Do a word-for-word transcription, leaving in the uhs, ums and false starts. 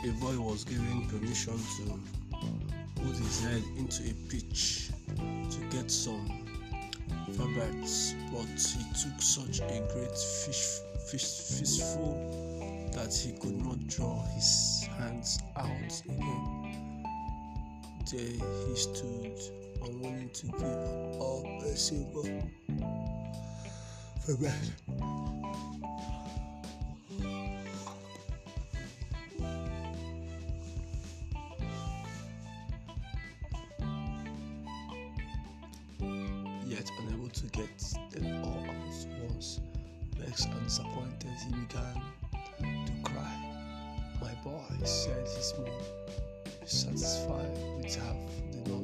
A boy was given permission to put his head into a pitch to get some vertebrates, but he took such a great fish, fish, fistful that he could not draw his hands out again. There he stood, unwilling to give up a single vertebrate. Yet unable to get them all out once, vexed and disappointed, he began to cry. "My boy," said his mom, "be satisfied with half the